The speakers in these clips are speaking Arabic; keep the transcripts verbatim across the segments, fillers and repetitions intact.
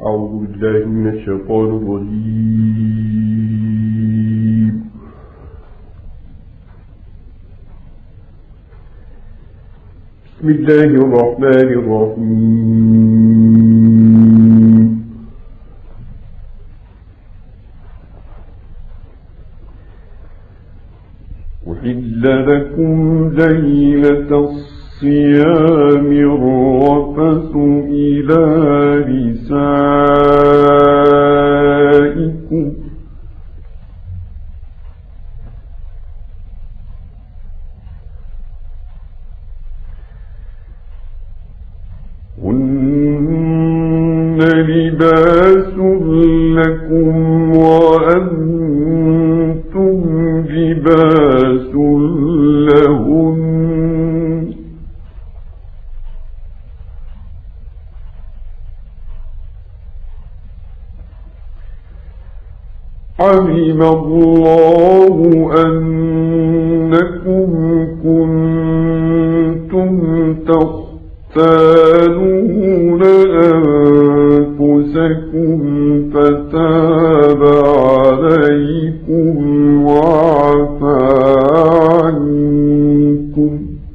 أعوذ بالله من الشيطان الرجيم. بسم الله الرحمن الرحيم. أحل لكم ليلة الصيام الرفث إلى نسائكم هن لباس لكم وأنتم لباس لهن علم الله أنكم كنتم تختانون أنفسكم فتاب عليكم وعفى عنكم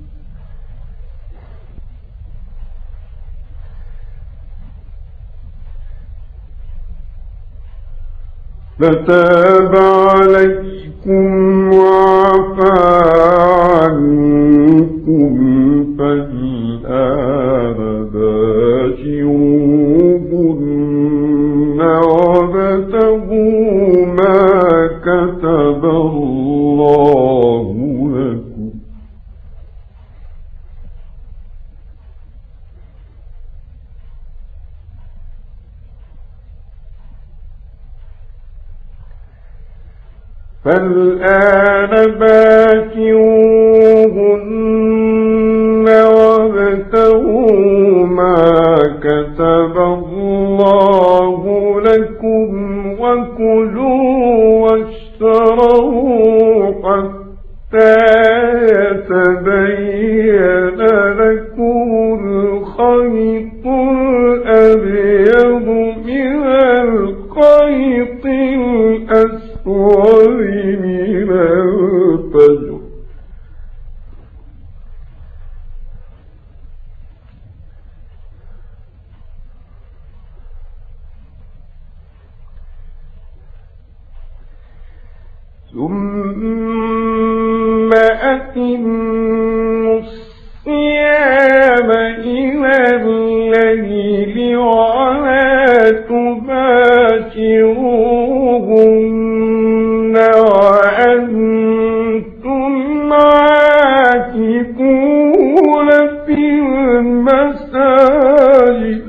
فتاب عليكم وعفى عنكم فالآن باشروهن وابتغوا ما كتب الله لكم فالآن باشروهن وابتغوا ما كتب الله لكم وكلوا واشربوا حتى يتبين لكم الخيط الأبيض من الخيط الأسود من الفجر ثم أتموا الصيام إلى الليل ولا تباشروهن وأنتم عاكفون في المساجد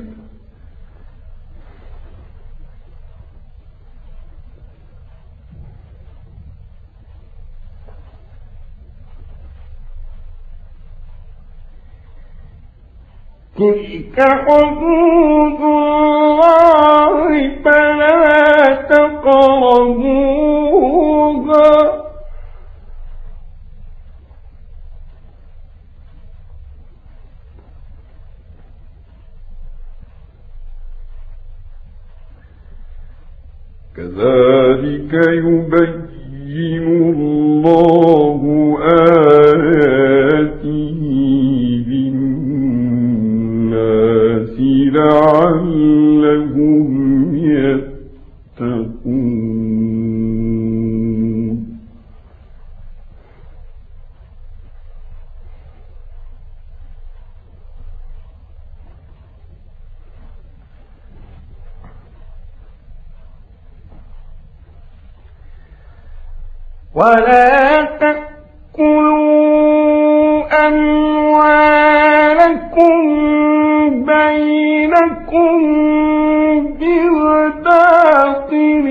تلك حدود الله فلا تقربوها كذلك يبين الله آياته للناس لعلهم يتقون ولا تأكلوا أموالكم بينكم بالباطل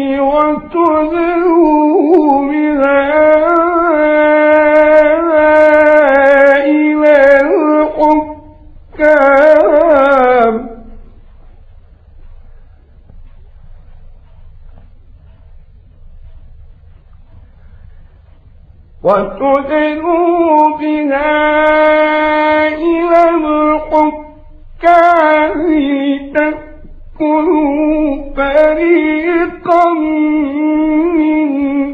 وتدلوا بها إلى الحكام وتدلوا بها إلى الحكام تأكلوا فريقا من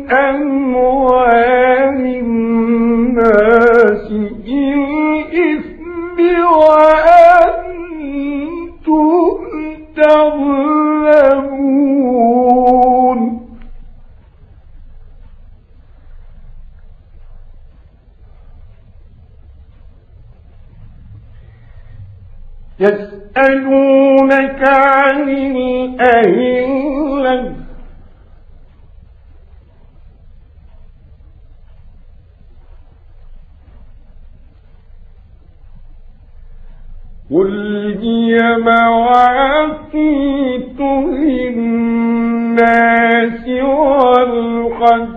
أموال الناس بالإثم وأنتم تعلمون يسألونك عن الأهلة قل هي مواقيت للناس والحج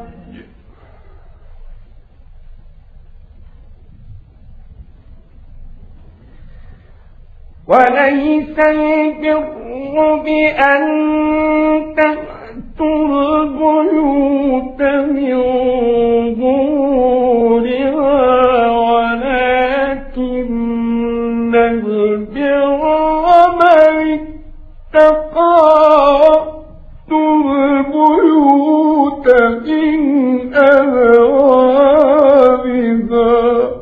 وليس البر بأن تأتوا البيوت من ظهورها ولكن البر من اتقى البيوت من أبوابها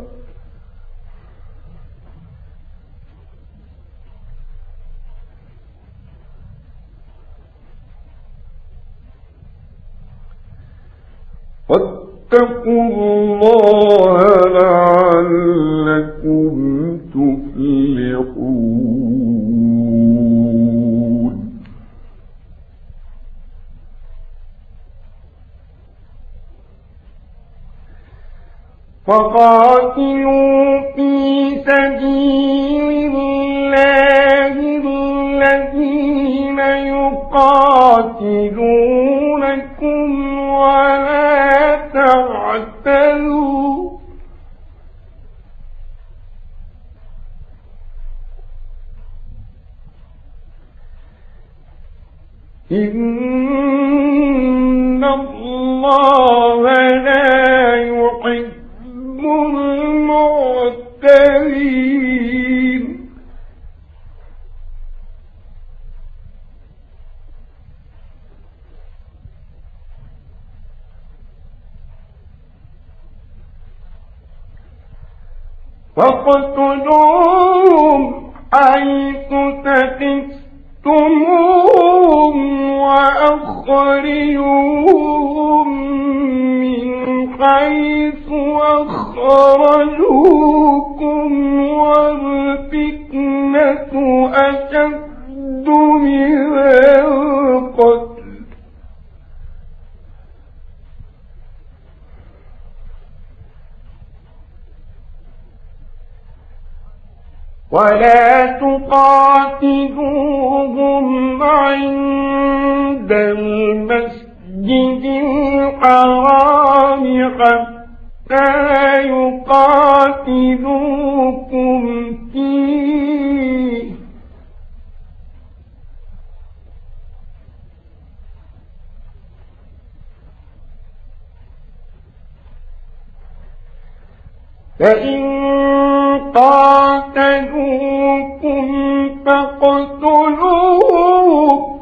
واتقوا الله لعلكم تفلحون وقاتلوا في سبيل الله الذين يقاتلونكم ولا تعتدوا إن الله لا يحب المعتدين فاقتلوهم حيث ثقفتموهم وأخرجوهم من حيث أخرجوكم والفتنة أشد من القتل ولا تقاتلوهم عند المسجد الحرام حتى يقاتلوكم فيه فإن قاتلوكم فاقتلوهم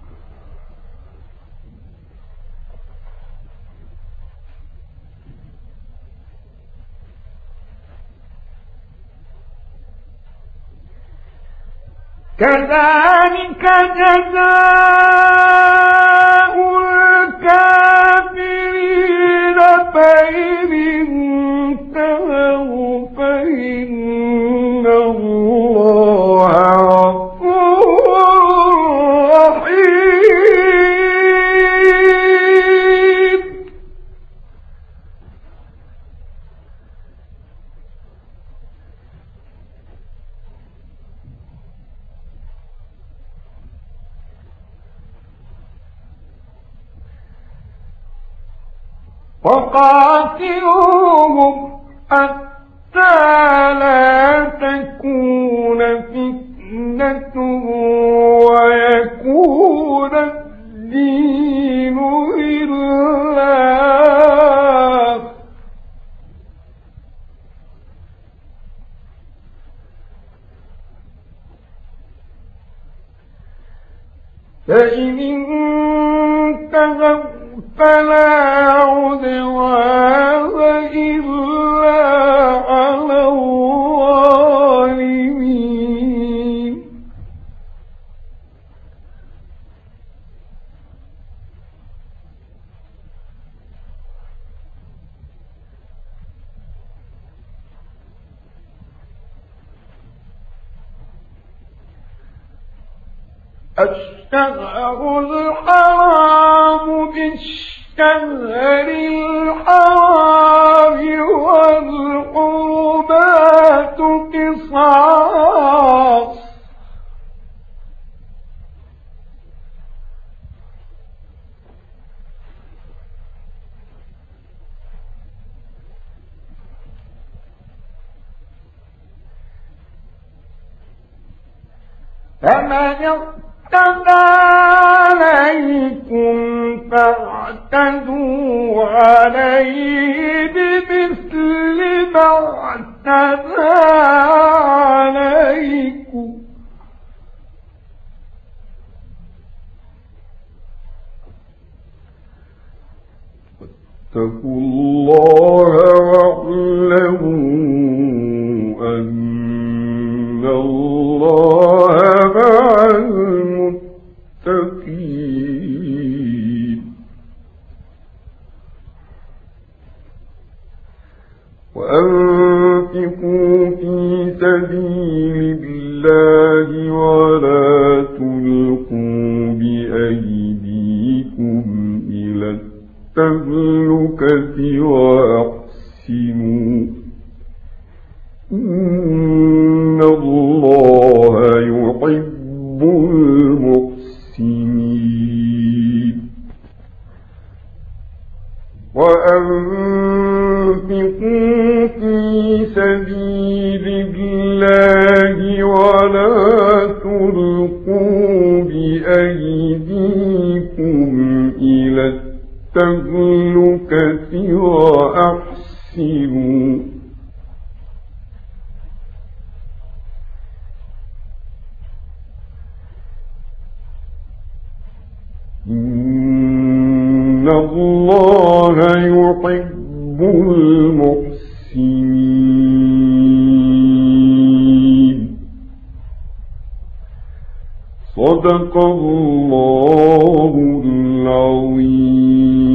كذلك جزاء الكافرين فإن انتهوا فإن الله غفور رحيم وقاتلوهم حتى لا تكون فتنة ويكون الدين لله فإن انتهوا فلا عدوان إلا على الظالمين الشهر الحرام بالشهر الحرام والحرمات قصاص فمن اعتدى عليكم فاعتدوا عليه بمثل ما اعتدى عليكم واتقوا الله واعلموا أن الله مع المتقين وأنفقوا في سبيل الله ولا تلقوا بأيديكم إلى التهلكة وأحسنوا إن الله يحب المحسنين وأنفقوا في سبيل الله ولا تلقوا بأيديكم إلى التهلكة وأحسنوا إن الله يحب المحسنين صدق الله العظيم.